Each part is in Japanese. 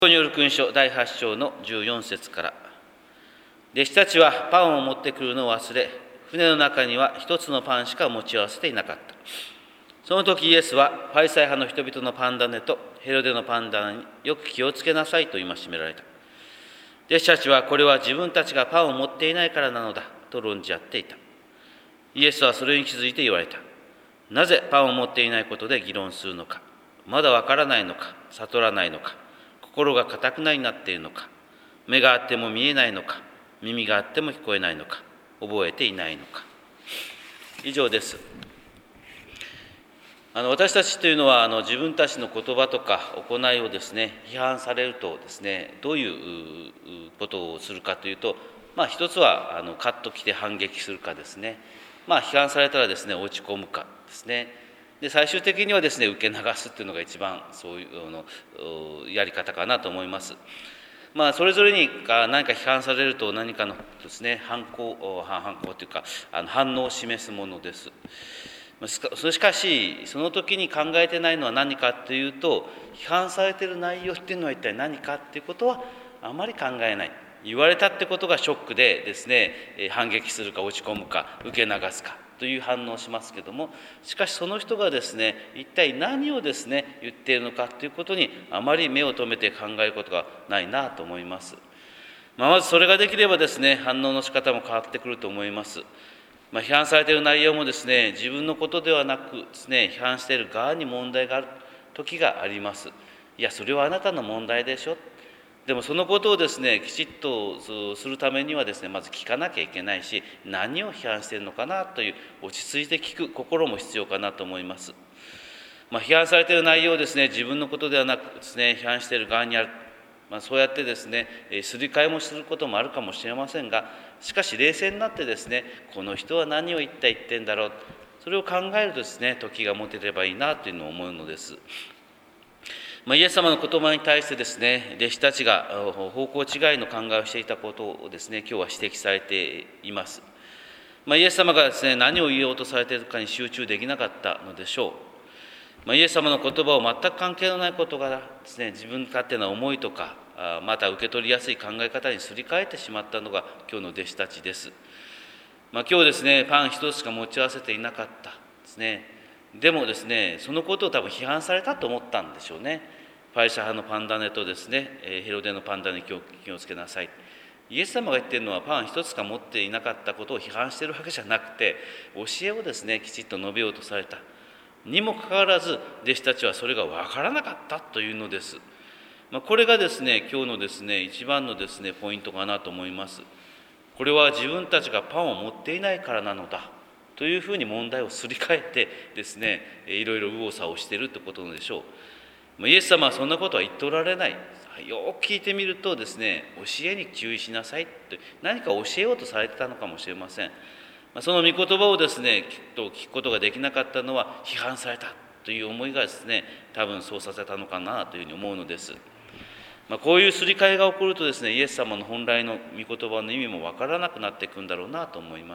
による訓書第8章の14節から。弟子たちはパンを持ってくるのを忘れ、船の中には一つのパンしか持ち合わせていなかった。その時イエスはパリサイ派の人々のパン種とヘロデのパン種によく気をつけなさいと戒められた。弟子たちはこれは自分たちがパンを持っていないからなのだと論じ合っていた。イエスはそれに気づいて言われた。なぜパンを持っていないことで議論するのか。まだわからないのか、悟らないのか、心が固くなになっているのか、目があっても見えないのか、耳があっても聞こえないのか、覚えていないのか。以上です。私たちというのは自分たちの言葉とか行いをですね、批判されるとですね、どういうことをするかというと、一つはカッときて反撃するかですね、批判されたらですね、落ち込むかですね。で最終的にはですね、受け流すっていうのが一番そういうやり方かなと思います。それぞれに何か批判されると何かのですね、反抗というか反応を示すものです。しかしその時に考えてないのは何かというと、批判されている内容っていうのは一体何かっていうことはあまり考えない。言われたってことがショックでですね、反撃するか落ち込むか受け流すかという反応をしますけども、しかしその人がですね、一体何をですね言っているのかということにあまり目を留めて考えることがないなと思います。まずそれができればですね、反応の仕方も変わってくると思います。批判されている内容もですね、自分のことではなくですね、批判している側に問題がある時があります。いや、それはあなたの問題でしょ。でもそのことをですね、きちっとするためにはですね、まず聞かなきゃいけないし、何を批判しているのかなという落ち着いて聞く心も必要かなと思います。批判されている内容をですね、自分のことではなくですね、批判している側にある。そうやってですね、すり替えもすることもあるかもしれませんが、しかし冷静になってですね、この人は何を言ってんだろう、それを考えるとですね、時が持てればいいなというのを思うのです。イエス様の言葉に対してですね、弟子たちが方向違いの考えをしていたことをですね、今日は指摘されています。イエス様がですね、何を言おうとされているかに集中できなかったのでしょう。イエス様の言葉を全く関係のないことがですね、自分勝手な思いとか、また受け取りやすい考え方にすり替えてしまったのが今日の弟子たちです。今日ですね、パン一つしか持ち合わせていなかったですね。でもですね、そのことを多分批判されたと思ったんでしょうね。パリサイ派のパン種とですね、ヘロデのパン種に気をつけなさい。イエス様が言っているのはパン一つしか持っていなかったことを批判しているわけじゃなくて、教えをですね、きちっと述べようとされた。にもかかわらず、弟子たちはそれが分からなかったというのです。これがですね、今日のですね、一番のですね、ポイントかなと思います。これは自分たちがパンを持っていないからなのだというふうに問題をすり替えてですね、いろいろ右往左往しているということでしょう。イエス様はそんなことは言っておられない。よく聞いてみるとですね、教えに注意しなさいと何か教えようとされてたのかもしれません。その御言葉をですね、きっと聞くことができなかったのは批判されたという思いがですね、多分そうさせたのかなというふうに思うのです。こういうすり替えが起こるとですね、イエス様の本来の御言葉の意味もわからなくなっていくんだろうなと思います。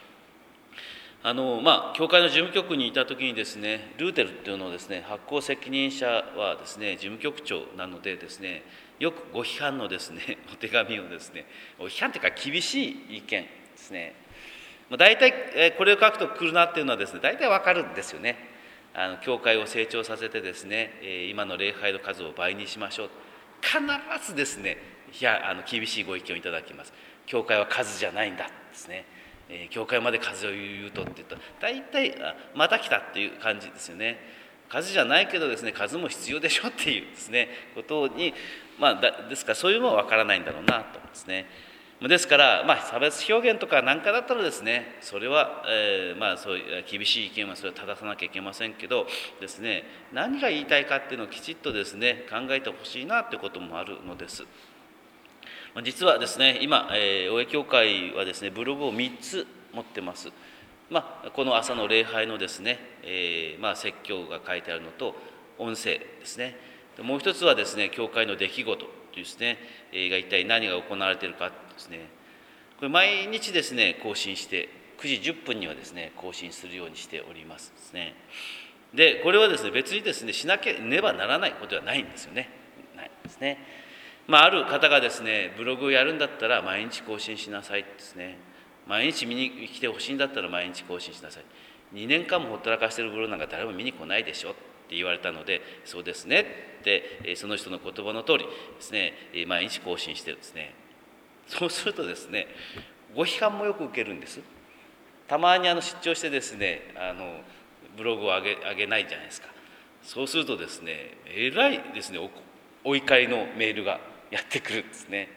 教会の事務局にいた時にですね、ルーテルっていうのをですね、発行責任者はですね、事務局長なのでですね、よくご批判のですね、お手紙をですね、批判というか厳しい意見ですね、大体これを書くと来るなっていうのはですね、大体わかるんですよね。教会を成長させてですね、今の礼拝の数を倍にしましょう。必ずですね、厳しいご意見をいただきます。教会は数じゃないんだですね。教会まで数を言うとって言ったら大体また来たっていう感じですよね。数じゃないけどですね、数も必要でしょっていうですねことに、ですからそういうのは分からないんだろうなとですね。ですから差別表現とかなんかだったらですね、それは、そういう厳しい意見はそれは正さなきゃいけませんけどですね、何が言いたいかっていうのをきちっとですね考えてほしいなってこともあるのです。実はですね、今、大江教会はですね、ブログを3つ持ってます。この朝の礼拝のですね、説教が書いてあるのと、音声ですね。もう一つはですね、教会の出来事ですね、が一体何が行われているかですね。これ毎日ですね、更新して、9時10分にはですね、更新するようにしておりますですね。で、これはですね、別にですね、しなければならないことではないんですよね。ないでですね。ある方がですね、ブログをやるんだったら毎日更新しなさいですね。毎日見に来てほしいんだったら毎日更新しなさい。2年間もほったらかしてるブログなんか誰も見に来ないでしょって言われたので、そうですねってその人の言葉の通りですね、毎日更新してるんですね。そうするとですね、ご批判もよく受けるんです。たまに出張してですね、ブログを上げないじゃないですか。そうするとですね、えらいですね、お怒りのメールがやってくるんですね。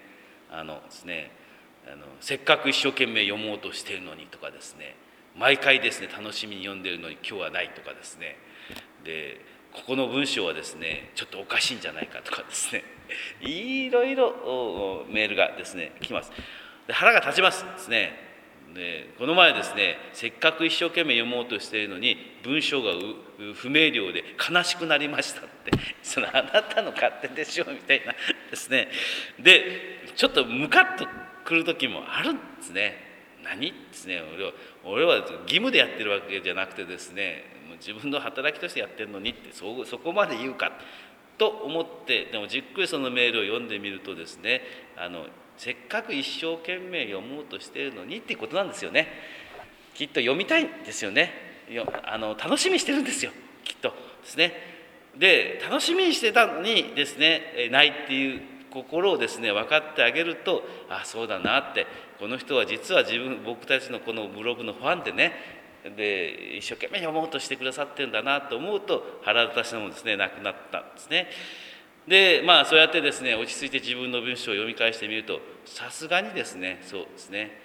せっかく一生懸命読もうとしているのにとかですね、毎回ですね楽しみに読んでいるのに今日はないとかですね、でここの文章はですねちょっとおかしいんじゃないかとかですね、いろいろメールがですね来ます。で腹が立ちますですね。でこの前ですね、せっかく一生懸命読もうとしているのに文章が不明瞭で悲しくなりましたって、そのあなたの勝手でしょみたいなですね。でちょっとムカッとくる時もあるんですね。何ですね、俺は義務でやってるわけじゃなくてですね、自分の働きとしてやってるのにってそこまで言うかと思って、でもじっくりそのメールを読んでみるとですね、せっかく一生懸命読もうとしているのにっていうことなんですよね。きっと読みたいんですよね。楽しみにしてるんですよ、きっとですね。で楽しみにしてたのにですねないっていう心をですね分かってあげると、そうだなって、この人は実は僕たちのこのブログのファンでね、で一生懸命読もうとしてくださってるんだなと思うと腹立たしさもですねなくなったんですね。でそうやってですね落ち着いて自分の文章を読み返してみると、さすがにですねそうですね、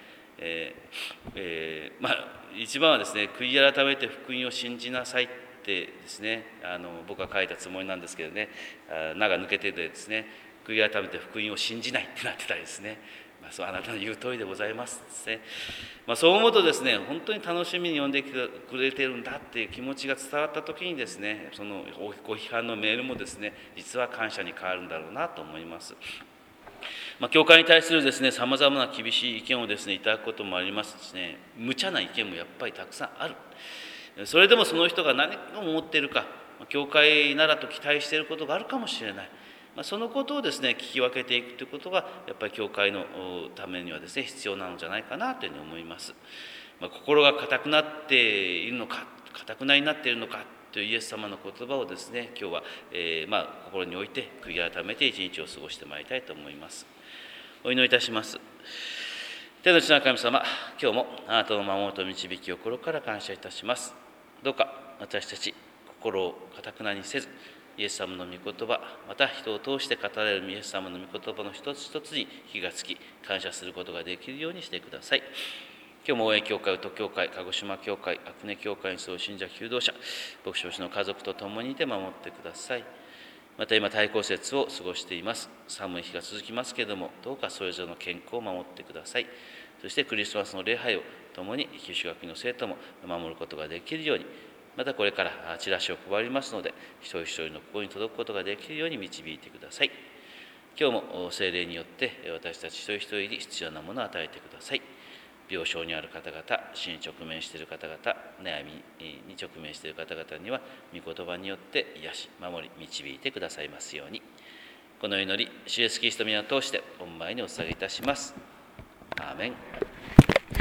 一番はですね、悔い改めて福音を信じなさいってですね、僕は書いたつもりなんですけどね、名が抜けててですね、悔い改めて福音を信じないってなってたりですね、そうあなたの言う通りでございますですね。そう思うとですね、本当に楽しみに読んでくれてるんだっていう気持ちが伝わった時にですね、そのご批判のメールもですね、実は感謝に変わるんだろうなと思います。教会に対するですね、さまざまな厳しい意見をですねいただくこともありますしね、無茶な意見もやっぱりたくさんある。それでもその人が何を思っているか、教会ならと期待していることがあるかもしれない。そのことをですね聞き分けていくということがやっぱり教会のためにはですね必要なのじゃないかなというふうに思います。心が固くなっているのか、固くなになっているのかというイエス様の言葉をですね今日は、心に置いて悔い改めて一日を過ごしてまいりたいと思います。お祈りいたします。天の地の神様、今日もあなたの守りと導きを心から感謝いたします。どうか私たち心を固くなにせず、イエス様の御言葉、また人を通して語られるイエス様の御言葉の一つ一つに気がつき感謝することができるようにしてください。今日も応援協会、宇都協会、鹿児島協会、阿久根協会にそう信者求道者、牧師の家族と共にいて守ってください。また今対抗節を過ごしています。寒い日が続きますけれども、どうかそれぞれの健康を守ってください。そしてクリスマスの礼拝を共に九州学院の生徒も守ることができるように、またこれからチラシを配りますので、一人一人の心に届くことができるように導いてください。今日も聖霊によって私たち一人一人に必要なものを与えてください。病床にある方々、死に直面している方々、悩みに直面している方々には御言葉によって癒し、守り、導いてくださいますように。この祈り、主イエスキリストの皆を通して御前にお捧げいたします。アーメン。